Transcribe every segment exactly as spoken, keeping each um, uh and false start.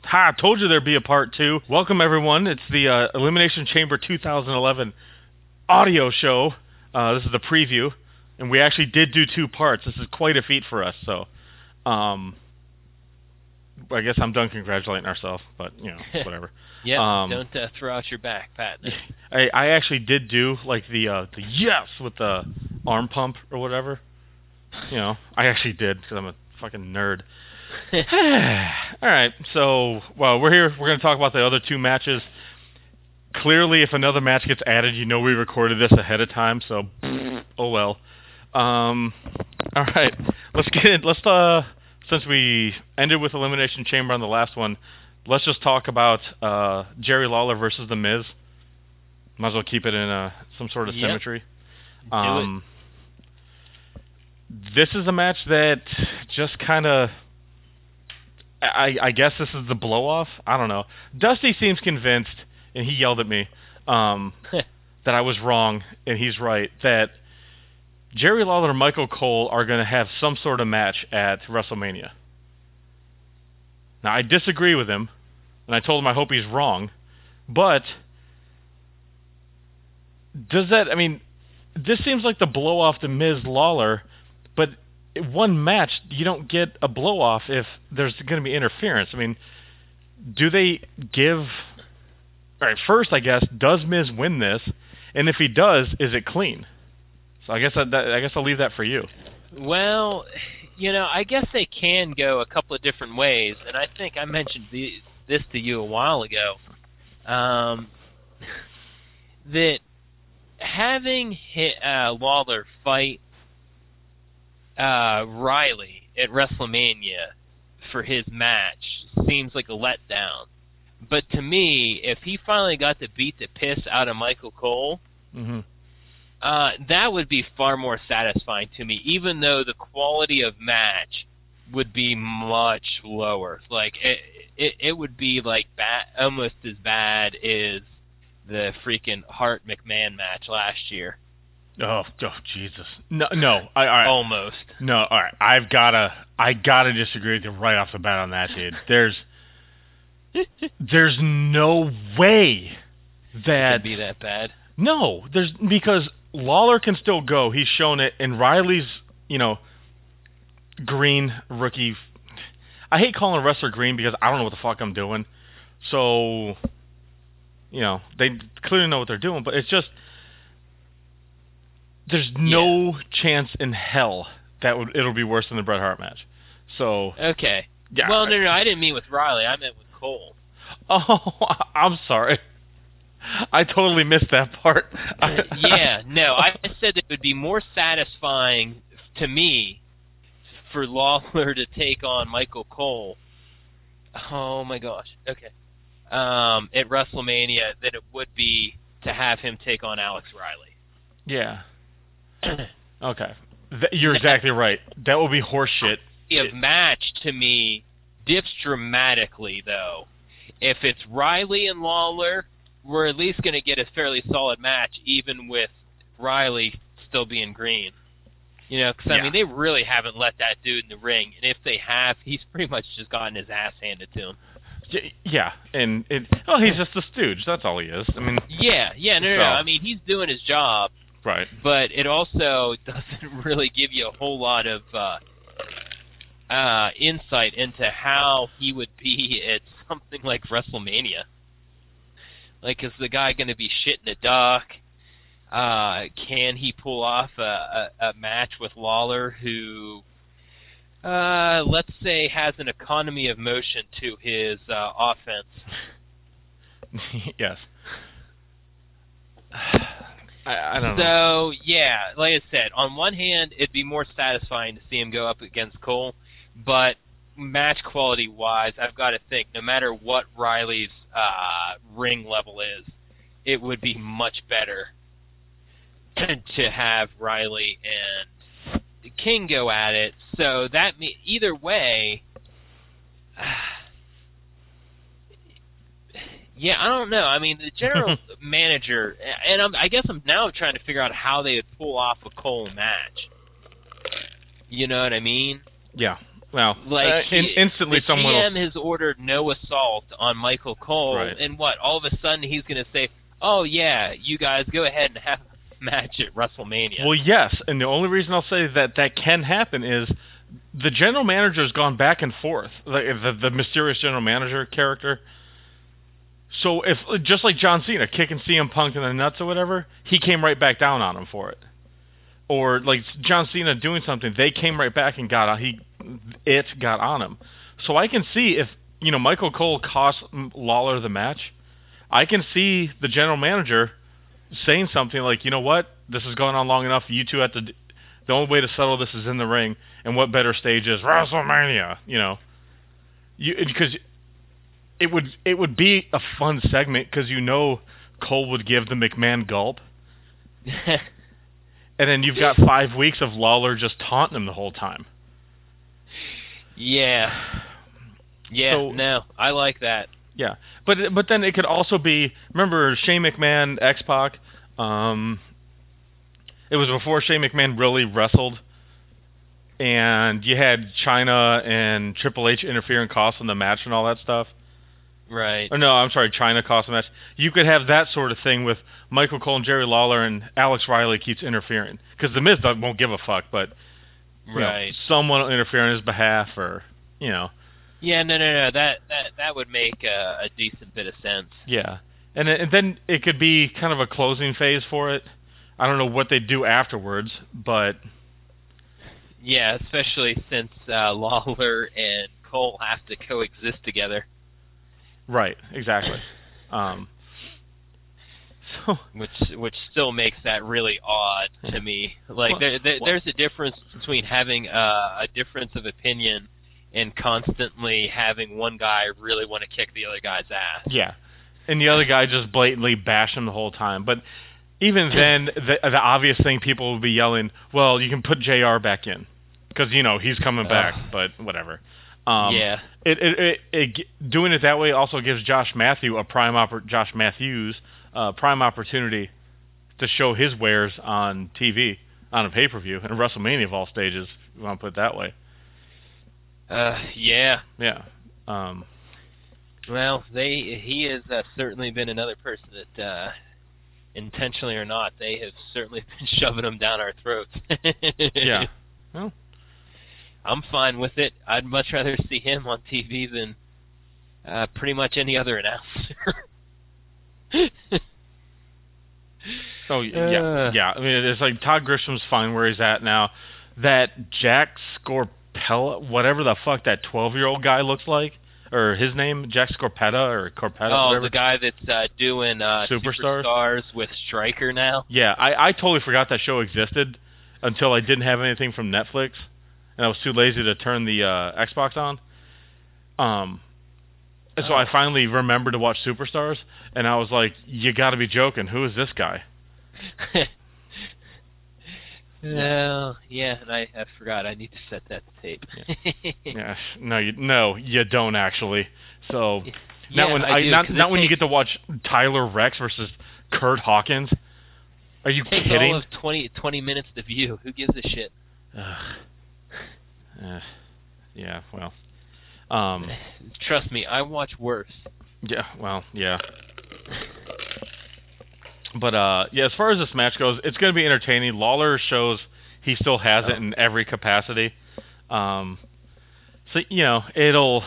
Ha! I told you there'd be a part two. Welcome everyone. It's the uh, Elimination Chamber twenty eleven audio show. Uh, this is the preview, and we actually did do two parts. This is quite a feat for us. So, um, I guess I'm done congratulating ourselves, but you know, whatever. Yep, Um, don't uh, throw out your back, Pat. I I actually did do like the uh, the yes with the arm pump or whatever. You know, I actually did because I'm a fucking nerd. All right, so well, we're here. We're going to talk about the other two matches. Clearly, if another match gets added, you know we recorded this ahead of time. So, oh well. Um, all right, let's get in. Let's uh, since we ended with Elimination Chamber on the last one, let's just talk about uh, Jerry Lawler versus The Miz. Might as well keep it in uh, some sort of Yep. symmetry. Do Um, this is a match that just kind of. I, I guess this is the blow off. I don't know. Dusty seems convinced, and he yelled at me um, it. that I was wrong, and he's right. That Jerry Lawler and Michael Cole are going to have some sort of match at WrestleMania. Now I disagree with him, and I told him I hope he's wrong. But does that? I mean, this seems like the blow off to Miz Lawler, but one match you don't get a blow off if there's going to be interference. I mean, do they give? All right, first I guess does Miz win this, and if he does, is it clean? So I guess I, that, I guess I'll leave that for you. Well, you know, I guess they can go a couple of different ways, and I think I mentioned the, this to you a while ago. Um, that having hit, uh, Lawler fight uh, Riley at WrestleMania for his match seems like a letdown. But to me, if he finally got to beat the piss out of Michael Cole, Mm-hmm. uh, that would be far more satisfying to me, even though the quality of match would be much lower. Like it, it, it would be like bad, almost as bad as the freaking Hart McMahon match last year. Oh, oh, Jesus! No, no. I, all right. Almost. No, all right. I've gotta, I gotta disagree with you right off the bat on that, dude. There's, there's no way that Could be that bad. no, there's because Lawler can still go. He's shown it, and Riley's, you know, green rookie. I hate calling a wrestler green because I don't know what the fuck I'm doing. So, you know, they clearly know what they're doing, but it's just there's no chance in hell that would it'll be worse than the Bret Hart match. So, Okay. yeah. Well, no, no, I didn't mean with Riley. I meant with Cole. Oh, I'm sorry. I totally missed that part. Yeah, no, I said that it would be more satisfying to me for Lawler to take on Michael Cole. Oh my gosh. Okay. Um, at WrestleMania than it would be to have him take on Alex Riley. Yeah. Okay. Th- you're exactly right. That will be horseshit. The match to me dips dramatically though. If it's Riley and Lawler, we're at least going to get a fairly solid match, even with Riley still being green. You know, because I Yeah. mean, they really haven't let that dude in the ring, and if they have, he's pretty much just gotten his ass handed to him. Y- Yeah, and it, well, he's just a stooge. That's all he is. I mean, Yeah, yeah, no, no, So- no. I mean, he's doing his job, right? but it also doesn't really give you a whole lot of uh, uh, insight into how he would be at something like WrestleMania. Like, is the guy going to be shitting a duck? Uh, can he pull off a, a, a match with Lawler who, uh, let's say, has an economy of motion to his uh, offense? Yes. I, I don't know. So, yeah, like I said, on one hand, it'd be more satisfying to see him go up against Cole, but match quality wise, I've got to think, no matter what Riley's uh, ring level is, it would be much better to have Riley and King go at it. So that me either way, yeah, I don't know. I mean, the general manager, and I'm, I guess I'm now trying to figure out how they would pull off a Cole match. You know what I mean? Yeah. Well, Like uh, in, he, instantly the someone G M will... has ordered no assault on Michael Cole, Right. and what? All of a sudden he's going to say, "Oh yeah, you guys go ahead and have a match at WrestleMania." Well, yes, and the only reason I'll say that that can happen is the general manager has gone back and forth, the, the, the mysterious general manager character. So if, just like John Cena kicking C M Punk in the nuts or whatever, he came right back down on him for it. Or like John Cena doing something, they came right back and got on, he it got on him. So I can see if, you know, Michael Cole cost Lawler the match, I can see the general manager saying something like, you know what, this has gone on long enough. You two have to. D- the only way to settle this is in the ring, and what better stage is WrestleMania? You know, you because it would it would be a fun segment because you know Cole would give the McMahon gulp, and then you've got five weeks of Lawler just taunting him the whole time. Yeah. Yeah. So, no, I like that. Yeah, but but then it could also be, remember Shane McMahon, X-Pac, um, it was before Shane McMahon really wrestled, and you had Chyna and Triple H interfering, costing the match and all that stuff. Right. Or no, I'm sorry, Chyna cost the match. You could have that sort of thing with Michael Cole and Jerry Lawler, and Alex Riley keeps interfering because the Miz won't give a fuck, but you Right. know, someone will interfere on his behalf, or you know. Yeah, no, no, no. That that that would make a, a decent bit of sense. Yeah, and, and then it could be kind of a closing phase for it. I don't know what they do afterwards, but yeah, especially since uh, Lawler and Cole have to coexist together. Right, exactly. Um, so which which still makes that really odd to me. Like well, there, there well, there's a difference between having a, a difference of opinion and constantly having one guy really want to kick the other guy's ass. Yeah, and the other guy just blatantly bash him the whole time. But even then, the the obvious thing people will be yelling, "Well, you can put J R back in because you know he's coming back." Uh, but whatever. Um, yeah. It, it, it, it doing it that way also gives Josh Matthew a prime oppor- Josh Matthews uh, prime opportunity to show his wares on T V on a pay per view and WrestleMania of all stages. If you want to put it that way. Uh, yeah. Yeah. Um, well, they he has uh, certainly been another person that, uh, intentionally or not, they have certainly been shoving them down our throats. yeah. Well, I'm fine with it. I'd much rather see him on T V than uh, pretty much any other announcer. oh yeah, uh, yeah. I mean, it's like Todd Grisham's fine where he's at now. That Jack Scorpella, whatever the fuck that twelve-year-old guy looks like, or his name, Jack Scorpetta or Corpetta. Oh, whatever. the guy that's uh, doing uh, Superstars? Superstars with Stryker now. Yeah, I, I totally forgot that show existed until I didn't have anything from Netflix, and I was too lazy to turn the uh, Xbox on. Um, and so oh. I finally remembered to watch Superstars, and I was like, "You got to be joking! Who is this guy?" Well, yeah, and I, I forgot. I need to set that to tape. yeah. yeah, no, you no, you don't actually. So yeah, not when I, I, do, not not when takes, you get to watch Tyler Rex versus Kurt Hawkins. Are you it takes kidding? all of twenty, twenty minutes to view. Who gives a shit? Uh, uh, yeah, well. Um, Trust me, I watch worse. Yeah, well, yeah. But uh, yeah, as far as this match goes, it's going to be entertaining. Lawler shows he still has oh. it in every capacity. Um, so you know, it'll.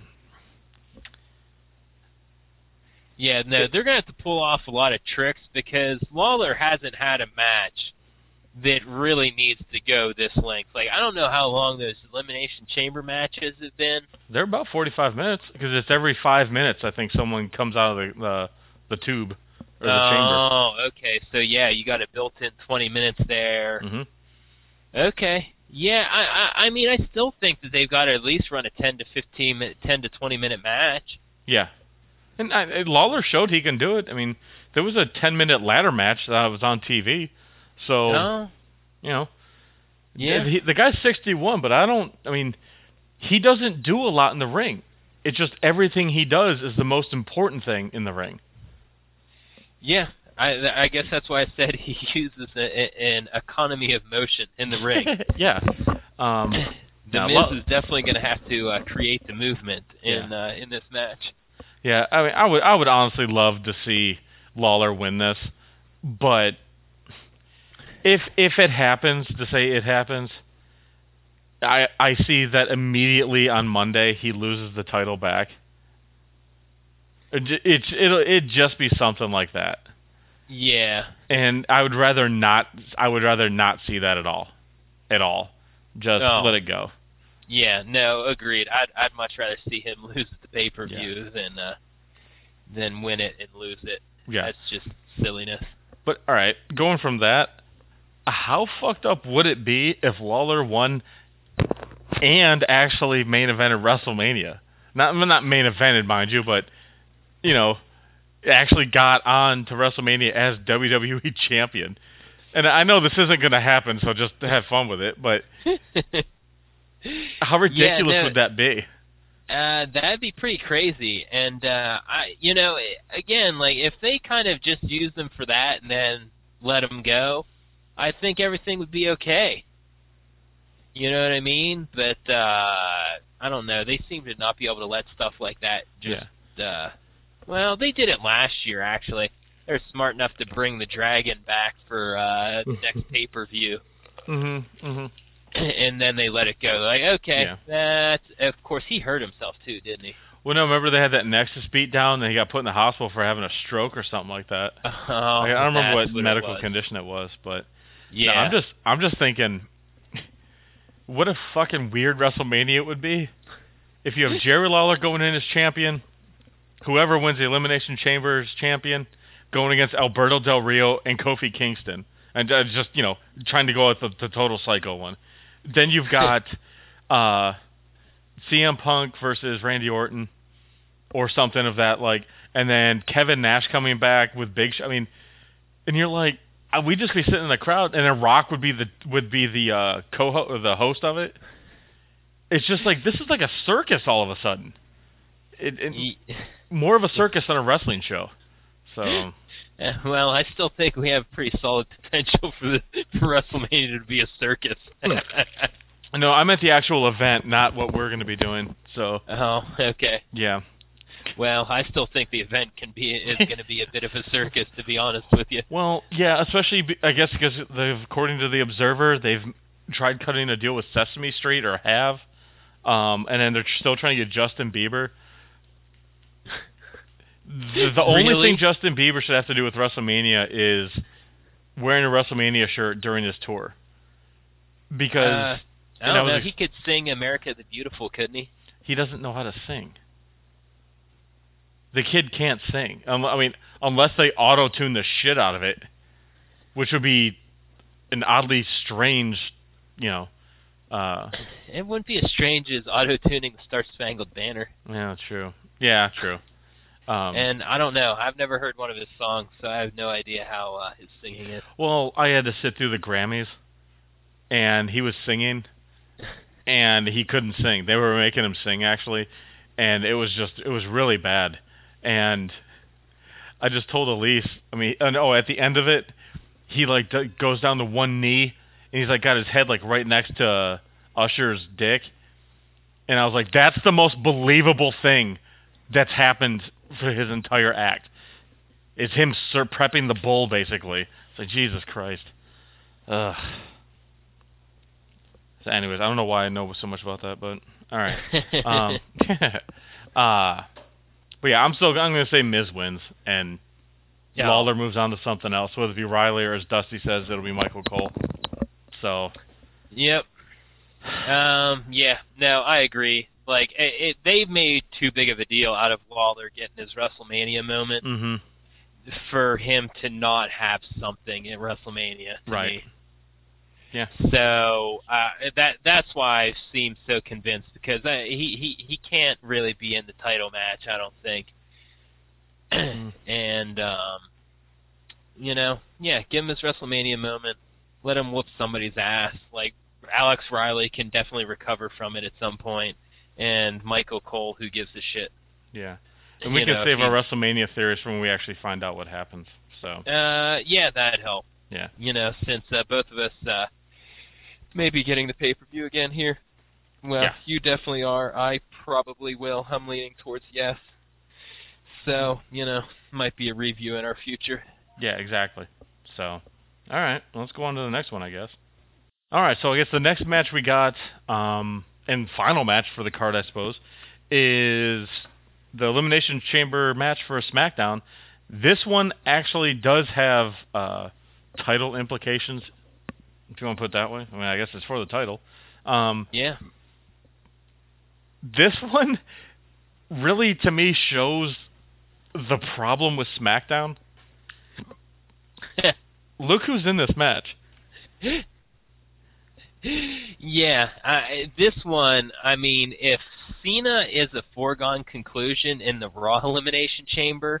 Yeah, no, they're going to have to pull off a lot of tricks because Lawler hasn't had a match that really needs to go this length. Like, I don't know how long those Elimination Chamber matches have been. They're about forty-five minutes because it's every five minutes. I think someone comes out of the the, the tube or the oh, chamber. Oh, okay. So yeah, you got a built-in twenty minutes there. Mm-hmm. Okay. Yeah, I, I I mean, I still think that they've got to at least run a ten to fifteen minute, ten to twenty minute match. Yeah. And, I, and Lawler showed he can do it. I mean, there was a ten minute ladder match that was on T V. So, oh. you know, yeah, he, the guy's sixty-one, but I don't. I mean, he doesn't do a lot in the ring. It's just everything he does is the most important thing in the ring. Yeah, I, I guess that's why I said he uses a, a, an economy of motion in the ring. yeah. Um, The Now, Miz Law- is definitely going to have to uh, create the movement in Yeah. uh, in this match. yeah, I mean, I would I would honestly love to see Lawler win this, but if if it happens, to say it happens, I I see that immediately on Monday he loses the title back. It j- it's it'll it just be something like that, Yeah. and I would rather not I would rather not see that at all, at all. Just Oh. let it go. Yeah. No. Agreed. I'd I'd much rather see him lose at the pay per view Yeah. than uh, than win it and lose it. Yeah. That's just silliness. But all right, going from that, how fucked up would it be if Lawler won and actually main evented WrestleMania? Not not main evented, mind you, but you know, actually got on to WrestleMania as W W E champion. And I know this isn't going to happen, so just have fun with it. But how ridiculous Yeah, no, would that be? Uh, that'd be pretty crazy. And uh, I, you know, again, like if they kind of just use them for that and then let them go, I think everything would be okay. You know what I mean? But uh, I don't know. They seem to not be able to let stuff like that just. Yeah. Uh, well, they did it last year actually. They're smart enough to bring the Dragon back for uh, the next pay per view. Mhm. Mhm. And then they let it go. Like, okay, Yeah. that's of course he hurt himself too, didn't he? Well, no, remember they had that Nexus beat down, and he got put in the hospital for having a stroke or something like that. Oh, I don't remember what, that's what medical it was. condition it was, but Yeah, no, I'm just I'm just thinking, what a fucking weird WrestleMania it would be if you have Jerry Lawler going in as champion, whoever wins the Elimination Chamber as champion, going against Alberto Del Rio and Kofi Kingston, and uh, just you know trying to go with the, the total psycho one. Then you've got uh, C M Punk versus Randy Orton, or something of that like, and then Kevin Nash coming back with Big Show. I mean, and you're like, uh, we'd just be sitting in the crowd, and then Rock would be the would be the uh, co or the host of it. It's just like this is like a circus all of a sudden. It, it Ye- more of a circus than a wrestling show. So Uh, well, I still think we have pretty solid potential for the for WrestleMania to be a circus. no, I meant the actual event, not what we're going to be doing. So Oh, okay. yeah. Well, I still think the event can be is going to be a bit of a circus, to be honest with you. Well, yeah, especially be- I guess because they've, according to the Observer, they've tried cutting a deal with Sesame Street or have, um, and then they're still trying to get Justin Bieber. The, the only Really? thing Justin Bieber should have to do with WrestleMania is wearing a WrestleMania shirt during his tour, because Uh, I and don't was know. ex- He could sing "America the Beautiful," couldn't he? he doesn't know how to sing. The kid can't sing. Um, I mean, unless they auto-tune the shit out of it, which would be an oddly strange, you know. Uh, It wouldn't be as strange as auto-tuning the Star Spangled Banner. yeah, true. Yeah, true. Um, And I don't know. I've never heard one of his songs, so I have no idea how uh, his singing is. well, I had to sit through the Grammys, and he was singing, and he couldn't sing. They were making him sing actually, and it was just it was really bad. And I just told Elise. I mean, and, oh, at the end of it, he like d- goes down to one knee, and he's like got his head like right next to Usher's dick, and I was like, that's the most believable thing that's happened for his entire act. It's him sir prepping the bull, basically. It's like, Jesus Christ. Ugh. So anyways, I don't know why I know so much about that, but all right. Um, uh, but yeah, I'm still I'm gonna say Miz wins, and Yeah. Lawler moves on to something else. Whether it be Riley or, as Dusty says, it'll be Michael Cole. So Yep. Um. Yeah. No, I agree. Like, it, it, they've made too big of a deal out of Lawler getting his WrestleMania moment mhm. for him to not have something in WrestleMania. To Right. Me. Yeah. So uh, that that's why I seem so convinced, because uh, he he he can't really be in the title match, I don't think. Mm. And um, you know, yeah, give him his WrestleMania moment. Let him whoop somebody's ass. Like, Alex Riley can definitely recover from it at some point, and Michael Cole, who gives a shit. Yeah. And we You can know, save he- our WrestleMania theories for when we actually find out what happens. So Uh, yeah, that'd help. yeah. You know, since uh, both of us uh, may be getting the pay per view again here. Well, Yeah. you definitely are. I probably will. I'm leaning towards yes. So, you know, might be a review in our future. Yeah, exactly. So, all right, let's go on to the next one, I guess. All right, so I guess the next match we got, um, and final match for the card, I suppose, is the Elimination Chamber match for SmackDown. This one actually does have uh, title implications, if you want to put it that way. I mean, I guess it's for the title. Um, Yeah. this one really, to me, shows the problem with SmackDown. Look who's in this match. Yeah, I, this one, I mean, if Cena is a foregone conclusion in the Raw Elimination Chamber,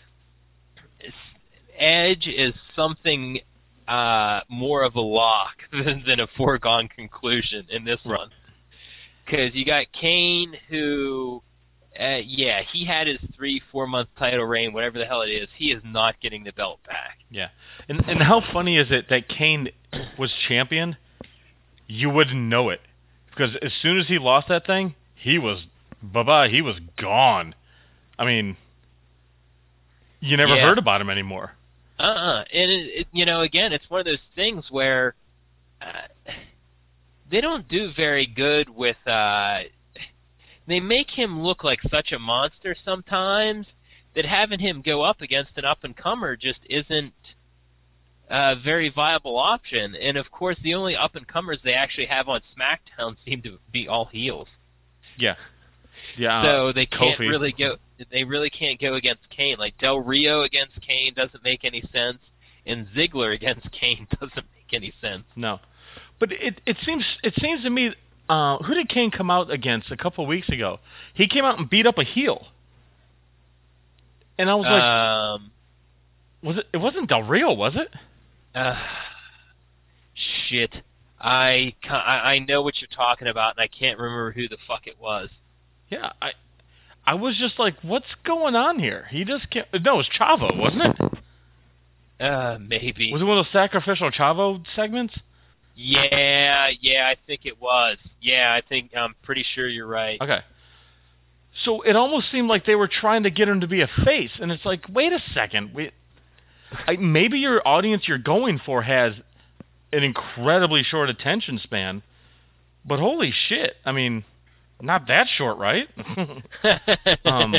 Edge is something uh, more of a lock than, than a foregone conclusion in this Right. one. Because you got Kane, who, uh, yeah, he had his three, four month title reign, whatever the hell it is. He is not getting the belt back. Yeah, and and how funny is it that Kane was champion? You wouldn't know it, because as soon as he lost that thing, he was bye bye. He was gone. I mean, you never Yeah. heard about him anymore. Uh-uh. And, it, it, you know, again, it's one of those things where uh, they don't do very good with... Uh, they make him look like such a monster sometimes that having him go up against an up-and-comer just isn't a very viable option. And, of course, the only up-and-comers they actually have on SmackDown seem to be all heels. Yeah, yeah. So they can't Kofi. really go. They really can't go against Kane. Like Del Rio against Kane doesn't make any sense, and Ziggler against Kane doesn't make any sense. No, but it it seems it seems to me. Uh, who did Kane come out against a couple weeks ago? He came out and beat up a heel, and I was like, Um, was it? It wasn't Del Rio, was it? uh, shit. I ca- I I know what you're talking about, and I can't remember who the fuck it was. Yeah, I I was just like, what's going on here? He just can't. No, it was Chavo, wasn't it? Uh, maybe. Was it one of those sacrificial Chavo segments? Yeah, yeah, I think it was. Yeah, I think I'm pretty sure you're right. Okay. So it almost seemed like they were trying to get him to be a face, and it's like, wait a second, wait. I, maybe your audience you're going for has an incredibly short attention span, but holy shit, I mean, not that short, right? um,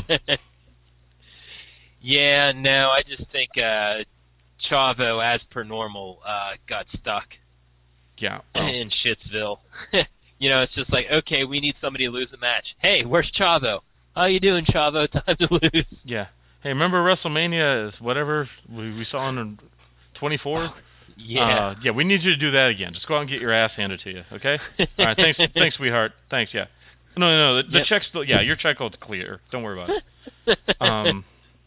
yeah, no, I just think uh, Chavo, as per normal, uh, got stuck yeah. Well, in Shitsville. You know, it's just like, okay, we need somebody to lose a match. Hey, where's Chavo? How you doing, Chavo? Time to lose. yeah. Hey, remember WrestleMania is whatever we, we saw in twenty-four? Yeah. Uh, yeah, we need you to do that again. Just go out and get your ass handed to you, okay? All right, thanks, thanks, sweetheart. Thanks, yeah. No, no, no. The, the Yep. check's still, yeah, your check is clear. Don't worry about it. Um,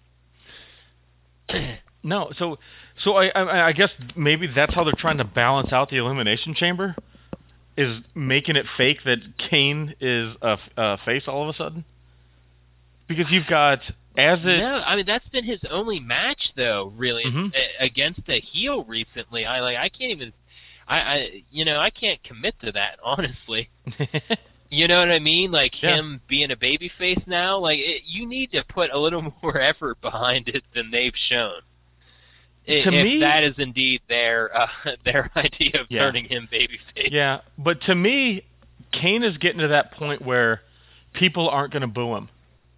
no, so, so I, I, I guess maybe that's how they're trying to balance out the Elimination Chamber, is making it fake that Kane is a, a face all of a sudden. Because you've got as it. No, I mean that's been his only match though, really, Mhm. a- against a heel recently. I like I can't even, I, I you know I can't commit to that honestly. You know what I mean? Like Yeah. him being a babyface now. Like it, you need to put a little more effort behind it than they've shown. I- To if me- that is indeed their uh, their idea of Yeah. turning him babyface. Yeah, but to me, Kane is getting to that point where people aren't going to boo him.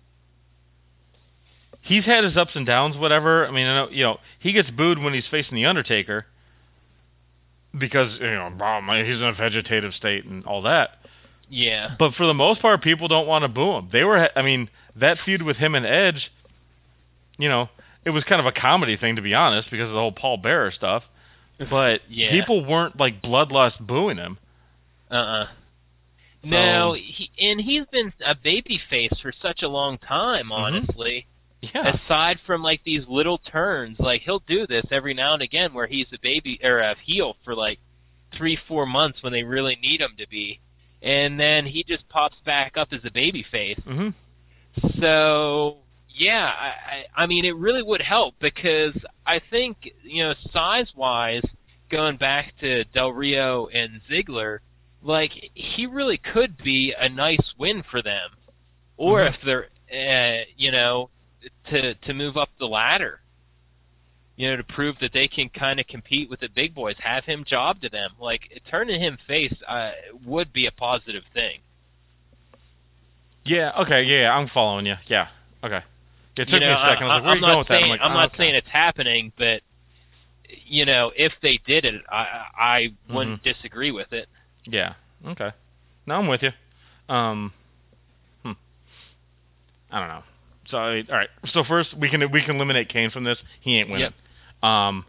He's had his ups and downs, whatever. I mean, I know, you know, he gets booed when he's facing the Undertaker because you know, oh, man, he's in a vegetative state and all that. Yeah. But for the most part, people don't want to boo him. They were, I mean, that feud with him and Edge, you know, it was kind of a comedy thing to be honest because of the whole Paul Bearer stuff. But Yeah. people weren't like bloodlust booing him. Uh-uh. So- No, he, and he's been a babyface for such a long time, honestly. Yeah. Aside from like these little turns, like he'll do this every now and again where he's a baby or a heel for like three, four months when they really need him to be, and then he just pops back up as a baby face. Mhm. So yeah, I, I I mean it really would help because I think you know size wise, going back to Del Rio and Ziggler, like he really could be a nice win for them, or Mhm. if they're, uh, you know, to to move up the ladder, you know, to prove that they can kind of compete with the big boys, have him job to them. Like turning him face uh, would be a positive thing. Yeah. Okay. Yeah, yeah. I'm following you. Yeah. Okay. It You took know, me a I, second. I was I, like, "Where are I'm you going not with that?" I'm saying like, I'm oh, not "Okay." saying it's happening, but you know, if they did it, I I Mhm. wouldn't disagree with it. Yeah. Okay. No, I'm with you. Um. Hmm. I don't know. So, I all right. So first, we can we can eliminate Kane from this. He ain't Yep. winning. Um.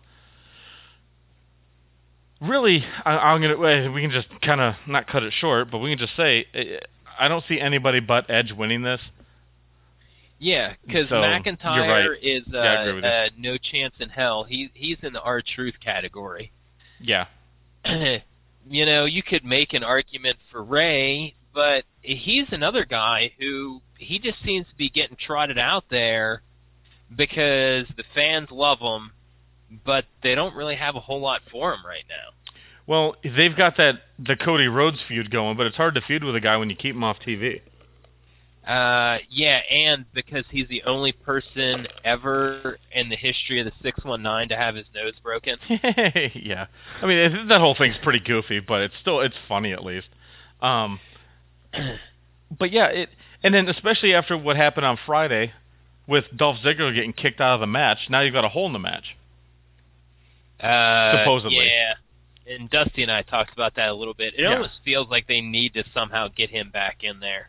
Really, I, I'm gonna. eh, We can just kind of not cut it short, but we can just say eh, I don't see anybody but Edge winning this. Yeah, because So you're right. McIntyre is Yeah, I uh, agree with you. uh, no chance in hell. He he's in the R-Truth category. Yeah. You know, you could make an argument for Ray, but he's another guy who he just seems to be getting trotted out there because the fans love him, but they don't really have a whole lot for him right now. Well, they've got that the Cody Rhodes feud going, but it's hard to feud with a guy when you keep him off T V. Uh, yeah, and because he's the only person ever in the history of the six one nine to have his nose broken. Yeah. I mean, it, that whole thing's pretty goofy, but it's still it's funny at least. Um, but yeah, it and then especially after what happened on Friday with Dolph Ziggler getting kicked out of the match, now you've got a hole in the match. Uh, Supposedly. yeah. And Dusty and I talked about that a little bit. It Yeah. almost feels like they need to somehow get him back in there.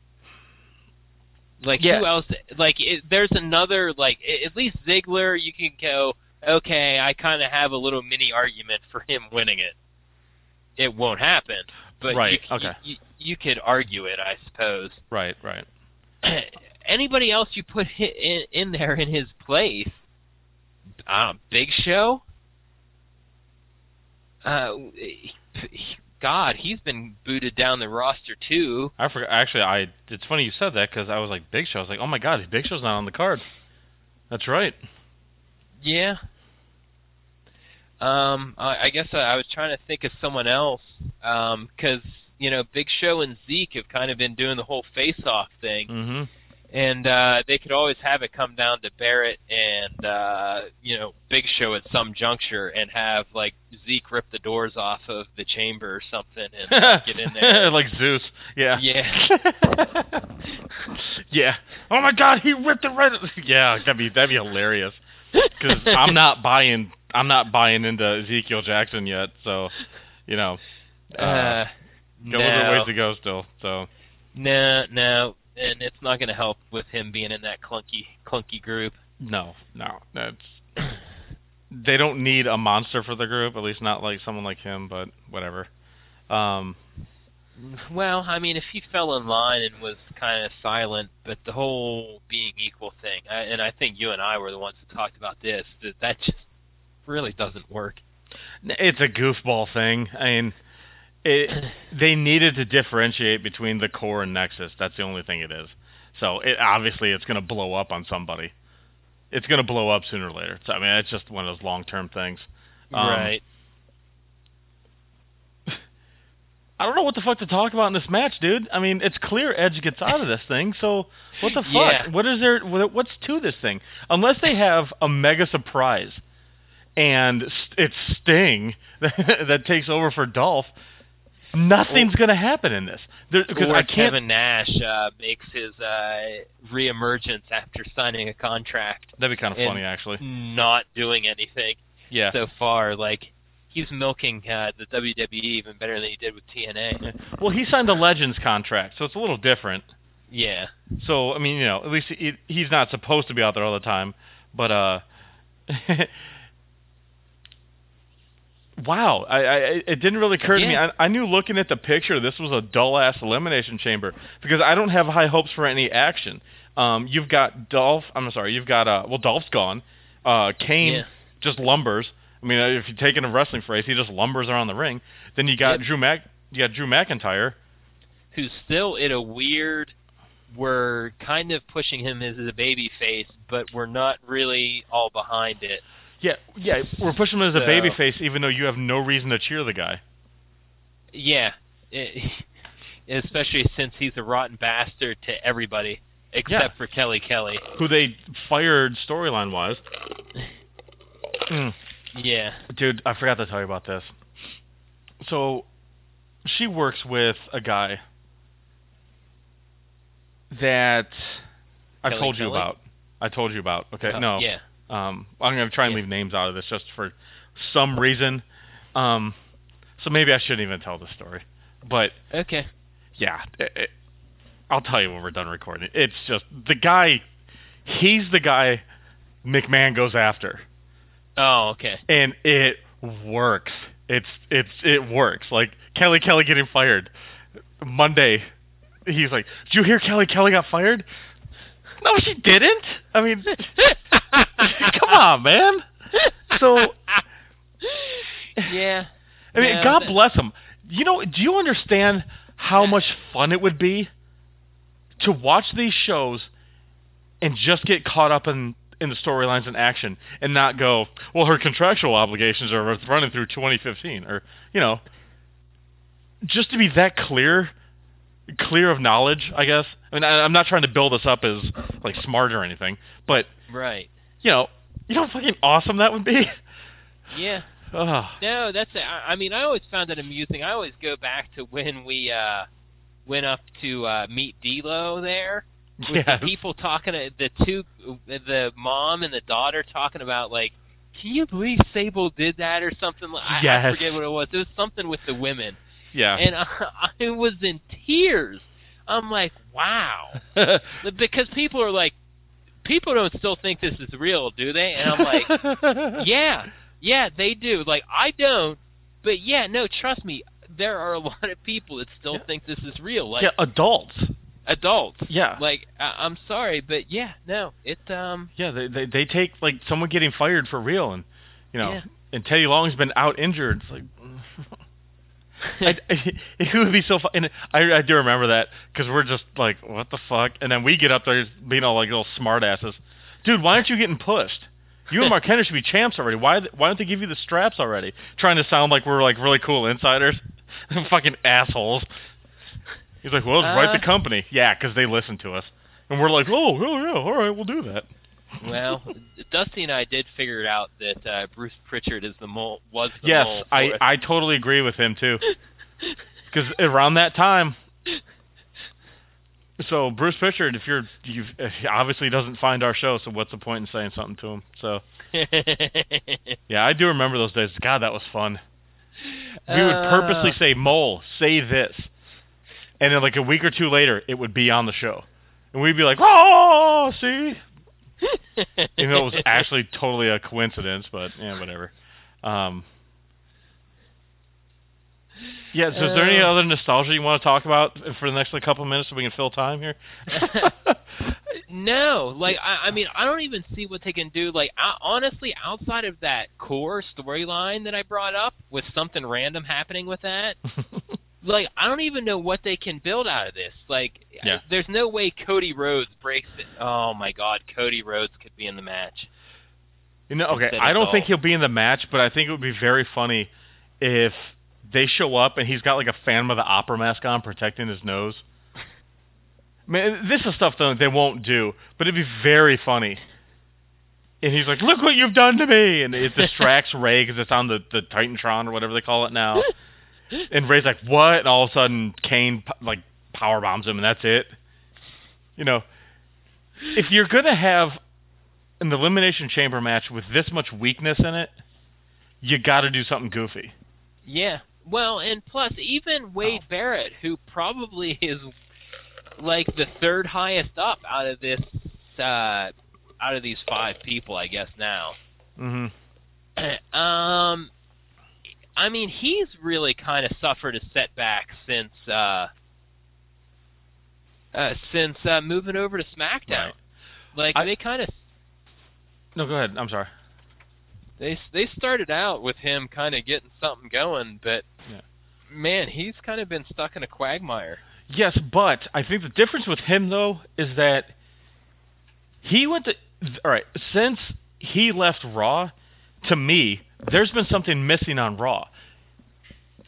Like Yeah. who else? Like it, there's another like i- at least Ziggler. You can go okay. I kind of have a little mini argument for him winning it. It won't happen, but Right, you, c- okay. you you could argue it, I suppose. Right, right. Anybody else you put hi- in, in there in his place? Uh, Big Show. Uh, God, he's been booted down the roster too. I forgot. Actually, I. It's funny you said that because I was like Big Show. I was like, oh my god, Big Show's not on the card. That's right. Yeah. Um, I, I guess I, I was trying to think of someone else, um, because you know Big Show and Zeke have kind of been doing the whole face-off thing, Mm-hmm. and uh, they could always have it come down to Barrett and uh, you know Big Show at some juncture, and have like Zeke rip the doors off of the chamber or something and uh, get in there. Like Zeus. Yeah. Yeah. Yeah. Oh my god, he ripped it right. Yeah, that'd be that'd be hilarious. Because I'm not buying. I'm not buying into Ezekiel Jackson yet. So, you know, uh, Uh, got a little bit no, ways to go still. So. no, no, and it's not going to help with him being in that clunky, clunky group. No, no, that's. They don't need a monster for the group. At least not like someone like him. But whatever. Um. Well, I mean, if he fell in line and was kind of silent, but the whole being equal thing, I, and I think you and I were the ones who talked about this, that that just really doesn't work. It's a goofball thing. I mean, it, they needed to differentiate between the core and Nexus. That's the only thing it is. So it obviously it's going to blow up on somebody. It's going to blow up sooner or later. So, I mean, it's just one of those long-term things. Um, Right. I don't know what the fuck to talk about in this match, dude. I mean, it's clear Edge gets out of this thing. So what the fuck? Yeah. What is there? what- What's to this thing? Unless they have a mega surprise, and st- it's Sting that takes over for Dolph. Nothing's going to happen in this because Or I can't. Kevin Nash uh, makes his uh, reemergence after signing a contract, That'd be kind of and funny, actually. not doing anything Yeah. so far. Like he's milking uh, the W W E even better than he did with T N A. Yeah. Well, he signed a Legends contract, so it's a little different. Yeah. So I mean, you know, at least he, he's not supposed to be out there all the time. But uh, wow, I, I it didn't really occur to me. Yeah. I, I knew looking at the picture this was a dull ass elimination chamber because I don't have high hopes for any action. Um, you've got Dolph. I'm sorry, you've got uh, well, Dolph's gone. Uh, Kane Yeah. just lumbers. I mean, if you're taking a wrestling phrase, he just lumbers around the ring. Then you got Yep. Drew Mac. You got Drew McIntyre. Who's still in a weird, we're kind of pushing him as a baby face, but we're not really all behind it. Yeah, yeah, we're pushing him as a So- babyface, even though you have no reason to cheer the guy. Yeah, it, especially since he's a rotten bastard to everybody except Yeah. for Kelly Kelly. Who they fired storyline wise. Mm. Yeah. Dude, I forgot to tell you about this. So, she works with a guy that I've Kelly told you Kelly? about. I told you about. Okay, Oh, no. yeah. Um, I'm going to try and Yeah. leave names out of this just for some reason. Um, so maybe I shouldn't even tell the story. But, Okay. yeah. It, it, I'll tell you when we're done recording. It's just, the guy, he's the guy McMahon goes after. Oh, okay. And it works. It's it's it works. Like Kelly Kelly getting fired Monday. He's like, "Did you hear Kelly Kelly got fired?" No, she didn't. I mean, come on, man. So, Yeah. I mean, Yeah, God that- bless him. You know, do you understand how much fun it would be to watch these shows and just get caught up in in the storylines and action and not go, well, her contractual obligations are running through twenty fifteen, or, you know, just to be that clear, clear of knowledge, I guess. I mean, I, I'm not trying to build us up as, like, smart or anything, but, Right. you know, you know how fucking awesome that would be? Yeah. Ugh. No, that's. I I mean, I always found it amusing. I always go back to when we uh, went up to uh, meet D'Lo there, with Yes. the people talking, to, the two, the mom and the daughter talking about like, can you believe Sable did that or something? I, Yes. I forget what it was. It was something with the women, Yeah. and I, I was in tears. I'm like, wow, because people are like, people don't still think this is real, do they? And I'm like, yeah. Yeah, they do. Like, I don't, but yeah, no, trust me, there are a lot of people that still Yeah. think this is real. Like, Yeah, adults. adults. Yeah. Like, I- I'm sorry, but yeah, no, it, um, Yeah, they, they they take, like, someone getting fired for real, and, you know, Yeah. and Teddy Long's been out injured. It's like, I, I, it would be so fun. And I, I do remember that, because we're just like, what the fuck? And then we get up there being all like little smart asses. Dude, why aren't you getting pushed? You and Mark Henry should be champs already. Why why don't they give you the straps already? Trying to sound like we're like really cool insiders. Fucking assholes. He's like, well, it's right Uh, the company. Yeah, because they listen to us. And we're like, oh, oh, yeah, all right, we'll do that. well, Dusty and I did figure it out that uh, Bruce Pritchard is the mole, was the Yes, mole. for I, us. I totally agree with him, too. Because around that time... So, Bruce Pritchard, if you're... You've, he obviously doesn't find our show, so what's the point in saying something to him? So, yeah, I do remember those days. God, that was fun. We would purposely Uh, say, Mole, say this. And then, like, a week or two later, it would be on the show. And we'd be like, oh, see? Even though it was actually totally a coincidence, but, yeah, whatever. Um, yeah, so is there any Uh, other nostalgia you want to talk about for the next like, couple of minutes so we can fill time here? No, like I, I mean, I don't even see what they can do. Like I, honestly, outside of that core storyline that I brought up, with something random happening with that, like I don't even know what they can build out of this. Like, Yeah. there's no way Cody Rhodes breaks it. Oh my God, Cody Rhodes could be in the match. You know, okay, Instead I of don't think Dolph. he'll be in the match, but I think it would be very funny if they show up and he's got like a Phantom of the Opera mask on protecting his nose. Man, this is stuff that they won't do, but it'd be very funny. And he's like, look what you've done to me! And it distracts Ray because it's on the, the Titantron or whatever they call it now. And Ray's like, what? And all of a sudden, Kane, like, power bombs him, and that's it. You know, if you're going to have an Elimination Chamber match with this much weakness in it, you got to do something goofy. Yeah. Well, and plus, even Wade Oh. Barrett, who probably is like the third highest up out of this, uh, out of these five people, I guess now. Mm-hmm. um, I mean, he's really kind of suffered a setback since, uh, uh, since uh, moving over to SmackDown. Right. Like I- they kind of No, go ahead. I'm sorry. they they started out with him kind of getting something going, but Yeah. man, he's kind of been stuck in a quagmire. Yes, but I think the difference with him, though, is that he went to... All right, since he left Raw, to me, there's been something missing on Raw.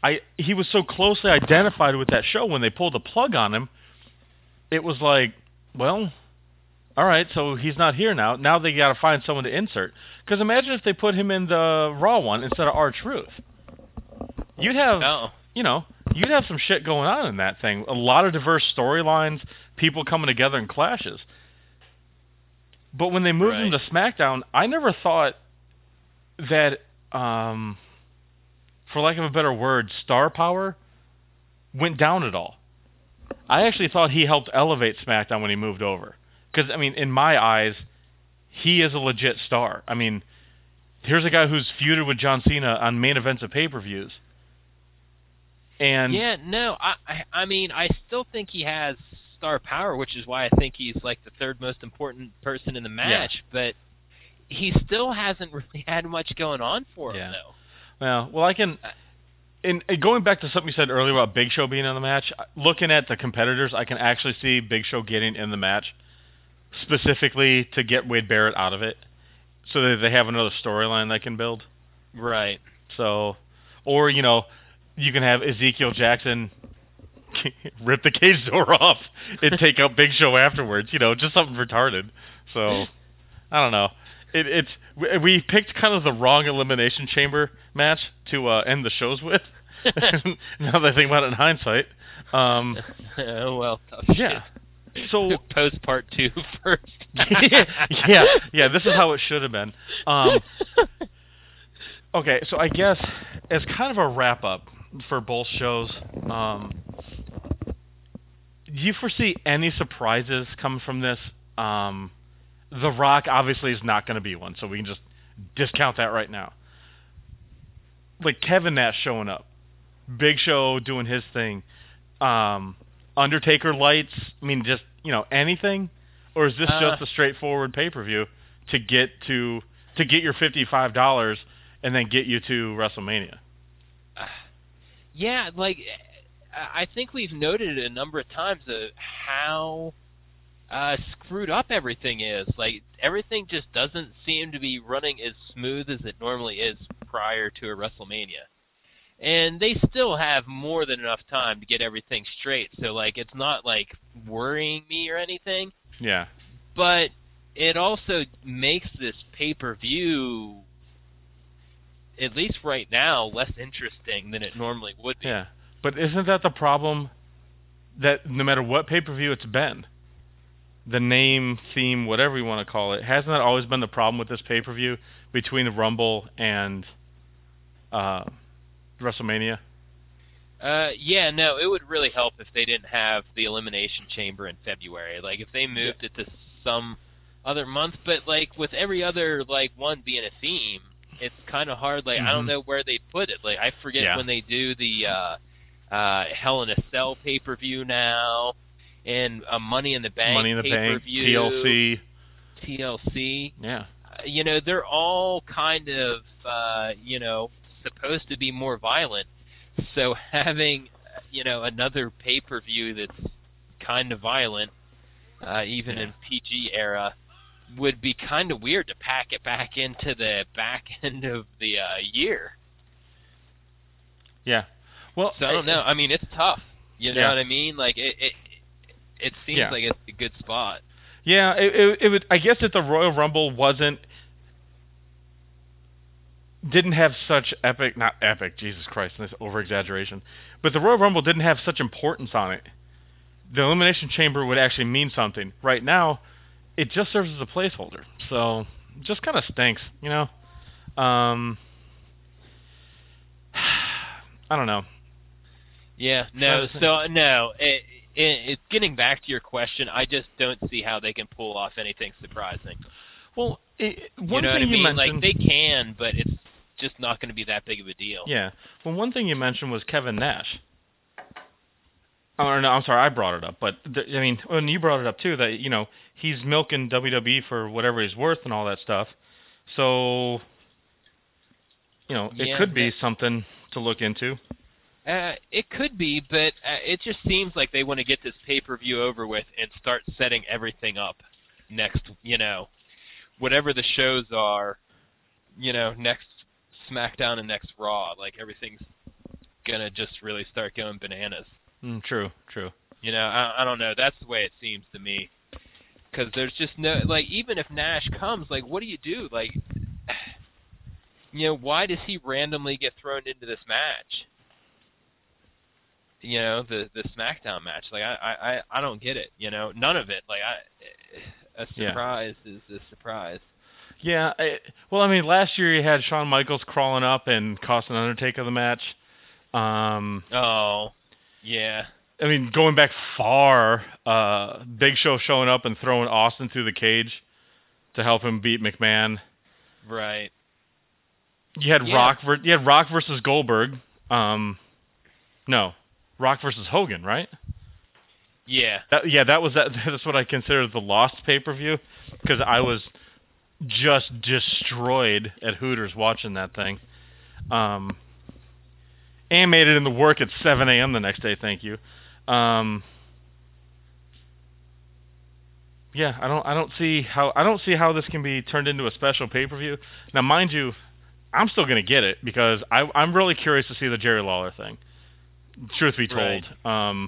I he was so closely identified with that show when they pulled the plug on him. It was like, well, all right, so he's not here now. Now they got to find someone to insert. Because imagine if they put him in the Raw one instead of R-Truth. You'd have, Oh. you know, you'd have some shit going on in that thing. A lot of diverse storylines, people coming together in clashes. But when they moved Right. him to SmackDown, I never thought that, um, for lack of a better word, star power went down at all. I actually thought he helped elevate SmackDown when he moved over. Because, I mean, in my eyes, he is a legit star. I mean, here's a guy who's feuded with John Cena on main events of pay-per-views. And Yeah, no, I, I, I mean, I still think he has star power, which is why I think he's like the third most important person in the match. Yeah. But he still hasn't really had much going on for him, Yeah. though. Well, well, I can. And going back to something you said earlier about Big Show being in the match, looking at the competitors, I can actually see Big Show getting in the match specifically to get Wade Barrett out of it, so that they have another storyline they can build. Right. So, or you know, you can have Ezekiel Jackson rip the cage door off and take out Big Show afterwards. You know, just something retarded. So, I don't know. It, it's we, we picked kind of the wrong elimination chamber match to uh, end the shows with. Now that I think about it in hindsight, um, Oh, well, tough yeah. shit. So Post part two first. yeah, yeah. This is how it should have been. Um, okay, so I guess as kind of a wrap up for both shows, um, do you foresee any surprises coming from this? Um, The Rock obviously is not going to be one, so we can just discount that right now. Like Kevin Nash showing up, Big Show doing his thing, um, Undertaker lights. I mean, just you know anything, or is this Uh, just a straightforward pay per view to get to to get your fifty five dollars and then get you to WrestleMania? Yeah, like I think we've noted a number of times of how uh, screwed up everything is. Like everything just doesn't seem to be running as smooth as it normally is prior to a WrestleMania. And they still have more than enough time to get everything straight. So like it's not like worrying me or anything. Yeah, But it also makes this pay-per-view, at least right now, less interesting than it normally would be. yeah. But isn't that the problem? That no matter what pay per view it's been, the name, theme, whatever you want to call it, hasn't that always been the problem with this pay per view between the Rumble and uh, WrestleMania? Uh, yeah, no, it would really help if they didn't have the Elimination Chamber in February. Like, if they moved it to some other month, but, like, with every other, like, one being a theme, it's kind of hard. Like, mm-hmm. I don't know where they put it. Like, I forget yeah. when they do the uh, uh, Hell in a Cell pay-per-view now, and a Money in the Bank Money in the pay-per-view. Bank, T L C. T L C. Yeah. Uh, you know, they're all kind of, uh, you know, supposed to be more violent. So having, you know, another pay-per-view that's kind of violent, uh, even yeah. in P G era, would be kind of weird to pack it back into the back end of the uh, year. Yeah. Well, so I don't know. I mean, it's tough. You know yeah. what I mean? Like it, it, it seems yeah. like it's a good spot. Yeah. It, it, it would. I guess if the Royal Rumble wasn't. Didn't have such epic, not epic, Jesus Christ, this over-exaggeration, but the Royal Rumble didn't have such importance on it. The Elimination Chamber would actually mean something. Right now, it just serves as a placeholder, so it just kind of stinks, you know? Um, I don't know. Yeah, no, so, no, it, it, it's getting back to your question, I just don't see how they can pull off anything surprising. Well, it, one you know thing what I mean? you mentioned, like they can, but it's just not going to be that big of a deal. Yeah. Well, one thing you mentioned was Kevin Nash. Oh no, I'm sorry, I brought it up, but th- I mean, when you brought it up too, that you know he's milking W W E for whatever he's worth and all that stuff. So, you know, it yeah, could be that, something to look into. Uh, it could be, but uh, it just seems like they want to get this pay-per-view over with and start setting everything up next. You know, whatever the shows are, you know, next SmackDown and next Raw, like everything's gonna just really start going bananas. Mm, true, true. You know, I, I don't know. That's the way it seems to me. Because there's just no, like, even if Nash comes, like, what do you do? Like, you know, why does he randomly get thrown into this match? You know, the the SmackDown match. Like, I I, I don't get it. You know, none of it. Like, I a surprise yeah. is a surprise. Yeah. I, well, I mean, last year you had Shawn Michaels crawling up and costing Undertaker the match. Um, oh, yeah. I mean, going back far, uh, Big Show showing up and throwing Austin through the cage to help him beat McMahon. Right. You had yeah. Rock. Ver- you had Rock versus Goldberg. Um, no, Rock versus Hogan, right? Yeah. That, yeah, that was that. That's what I consider the lost pay per view because I was just destroyed at Hooters watching that thing. Um, and made it in the work at seven a.m. the next day. Thank you. Um, yeah, I don't, I don't see how, I don't see how this can be turned into a special pay per view. Now, mind you, I'm still gonna get it because I, I'm really curious to see the Jerry Lawler thing. Truth be told, right. um,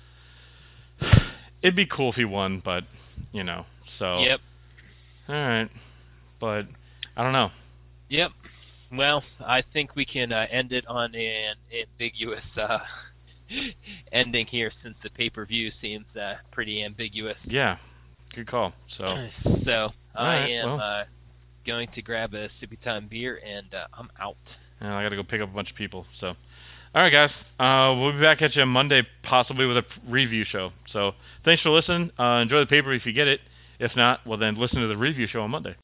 it'd be cool if he won, but you know, so. Yep. All right, but I don't know. Yep. Well, I think we can uh, end it on an ambiguous uh, ending here, since the pay-per-view seems uh, pretty ambiguous. Yeah, good call. So, so I right, am well. uh, going to grab a sippy time beer, and uh, I'm out. And I got to go pick up a bunch of people. So, all right, guys, uh, we'll be back at you Monday, possibly with a review show. So, thanks for listening. Uh, enjoy the paper if you get it. If not, well, then listen to the review show on Monday.